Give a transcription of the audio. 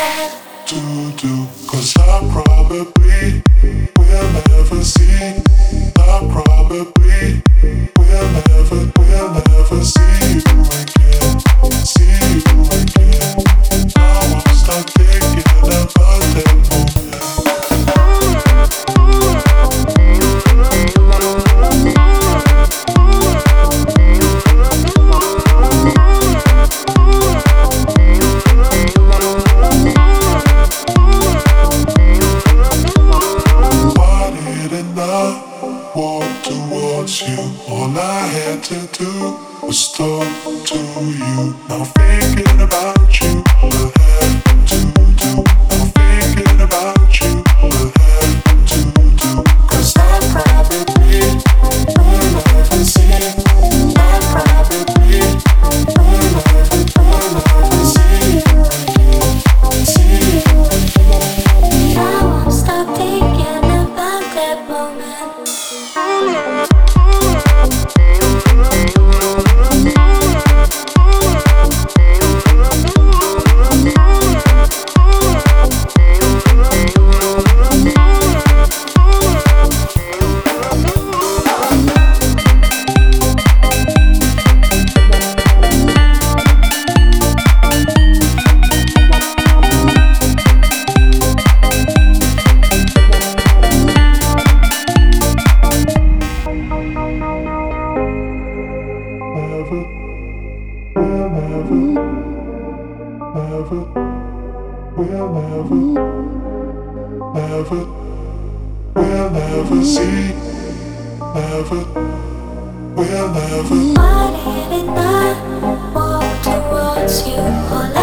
to do. 'Cause I probably will never see. I probably will never see you again. See you again. I won't stop thinking about that moment. Walk towards you. All I had to do was talk to you. Now thinking about you, will have to do. Now thinking about you, will have to do. 'Cause I probably will never see. I probably will never see you again. See you again. I won't stop thinking about that moment. We'll never see. We'll never. Why did it not walk towards you? All